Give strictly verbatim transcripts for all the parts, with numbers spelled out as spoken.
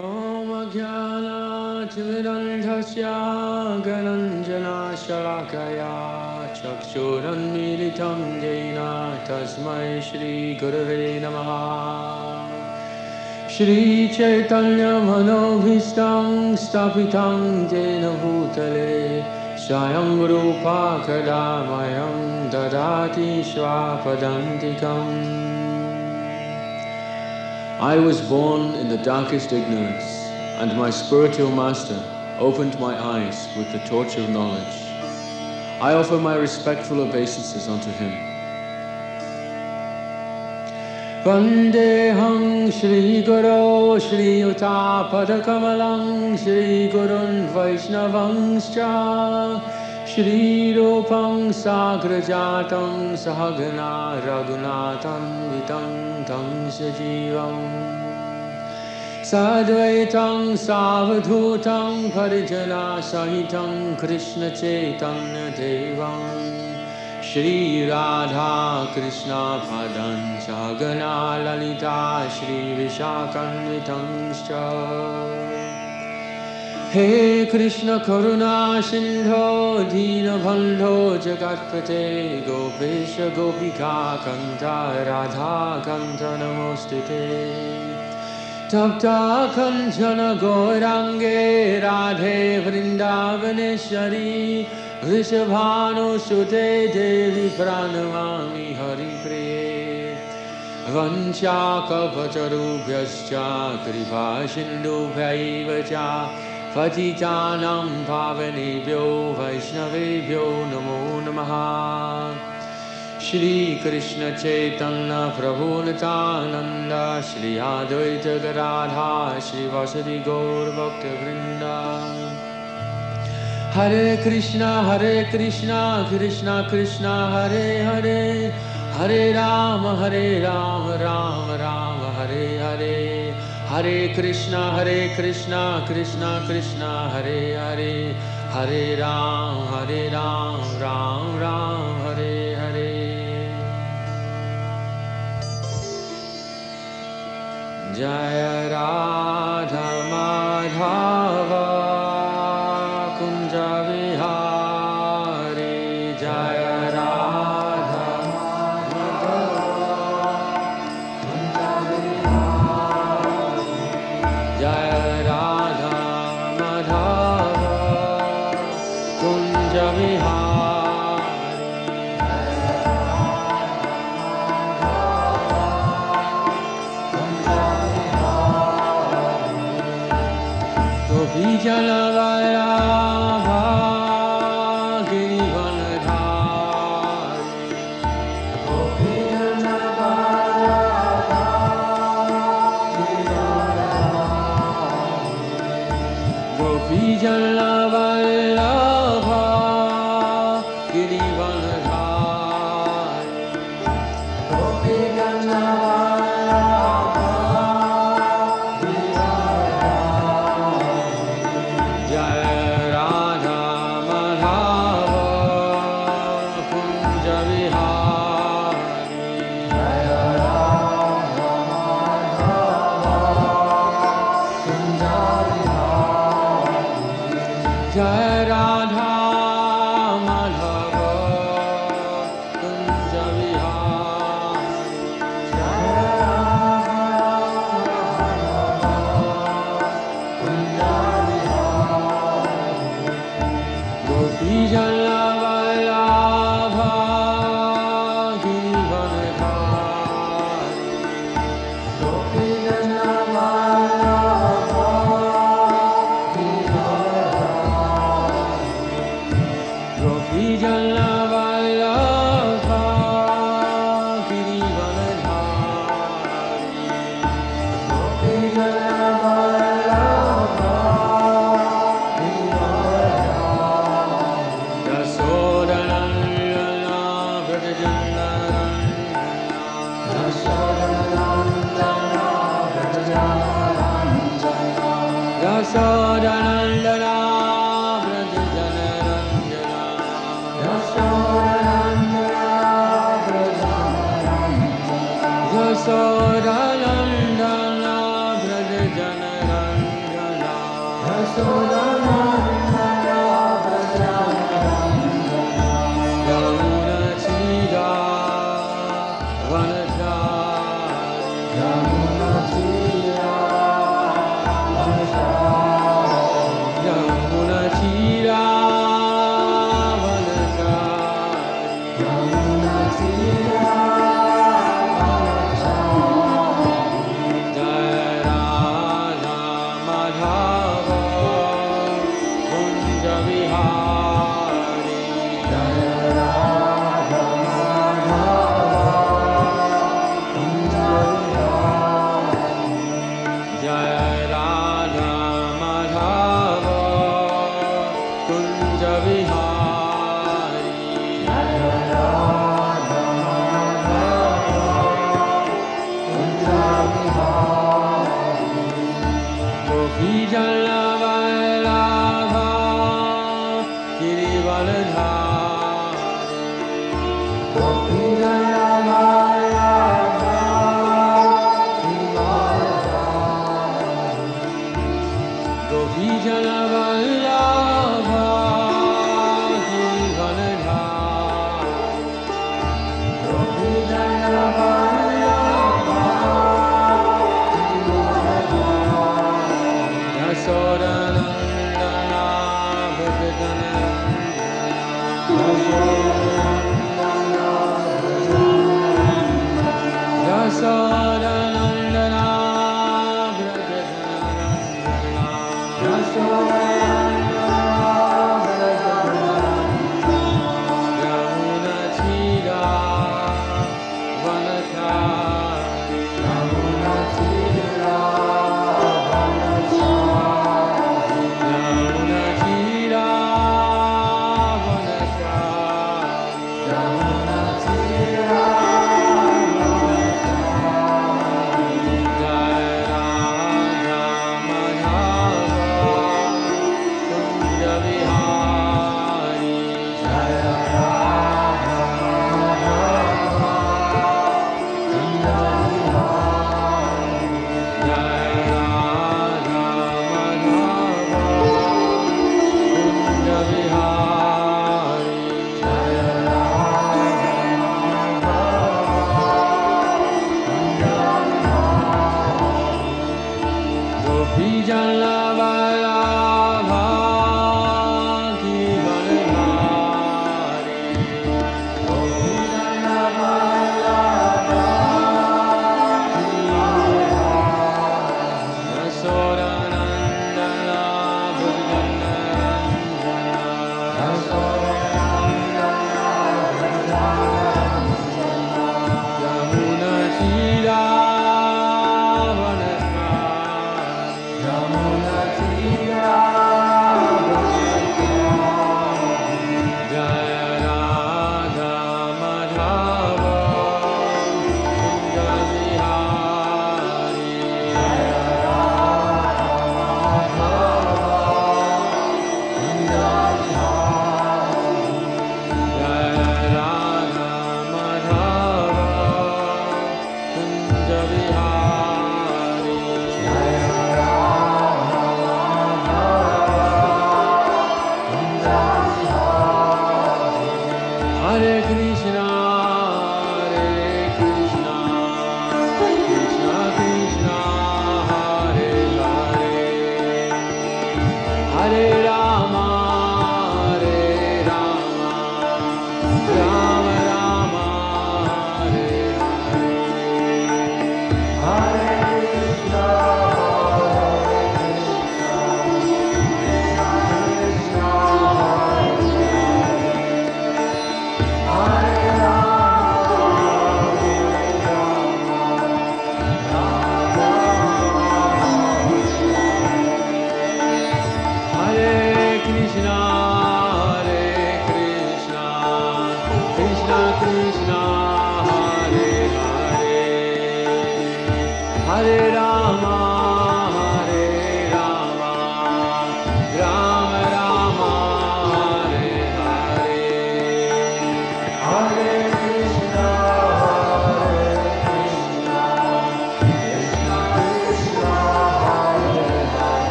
Om Jnana-timirandhasya Gananjana-shalakaya Chakshurunmilitam Jena Tasmai Shri Gurave Namaha. Shri Chaitanya Manobhistam Stapitam Jena Bhutale Swayam Rupa Kadamayam Dadati Swapadantikam. I was born in the darkest ignorance, and my spiritual master opened my eyes with the torch of knowledge. I offer my respectful obeisances unto him. Vandeham Shri Guru Shri Yuta Padakamalam Shri Gurun Vaishnavangscha Shri Rupam Sagrajatam Sahagana Raghunatam Vitam Tam Sajivam Sadvaitam Savadhutam Parijana Sahitam Krishna Chaitanya Devam Shri Radha Krishna Padan Sahagana Lalita Shri Vishakanvitam Scha. He Krishna Karuna Sindho Dina Bandho Jagatpate Gopesha Gopika Kanta Radha Kanta Namostite Tapta Kanchana Gaurange Radhe Vrindavaneshwari Vrishabhanu Sute Devi Pranamami Hari Priye Vancha Kapacharubhyascha Kripa Sindhubhyaiva cha Patitanam Pavanebhyo Vaishnavebhyo Namo Namaha. Shri Krishna Chaitanya Prabhu Nityananda Shri Advaita Gadadhar Shri Vasudhi Gaur Bhakta Vrinda. Hare Krishna Hare Krishna Krishna Krishna Hare Hare Hare Rama Hare Rama Rama Rama Hare Hare Hare Krishna Hare Krishna Krishna Krishna Hare Hare Hare Ram Hare Ram Ram Ram Hare Hare. Jaya Radha Madhava Kunja Vihari Jaya Radha Madhava Kunja Vihari Jaya Radha Madhava Kunja Vihari. Vijana Vairabha Girivanadhari Vijana Vairabha Girivanadhari Vijana Vairabha Girivanadhari Vijana Jai Radha Madhava Kunja Vihari Jai Radha Madhava Kunja Vihari Gopi Jana Vallabha Girivanadhari Gopi Jana Vallabha Vijana Vallabha Girivanadhari Vijana Vallabha Girivanadhari Yasodanandana Vrajanandana Yasodanandana Vrajanandana Yasodanandana Yasodanandana Vraja Janaranjana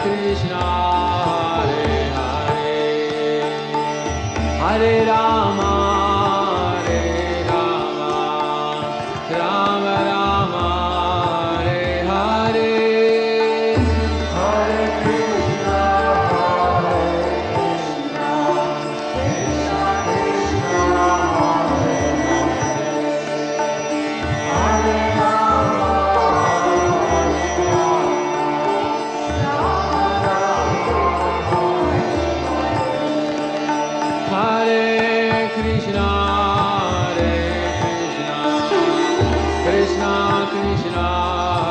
Krishna, Hare Hare, Hare Rama, Hare Rama, Rama Rama, Hare Hare, Hare Krishna, Hare Krishna, Krishna Krishna, Hare Hare, Hare Rama, Hare Krishna, Hare Krishna, Krishna Krishna,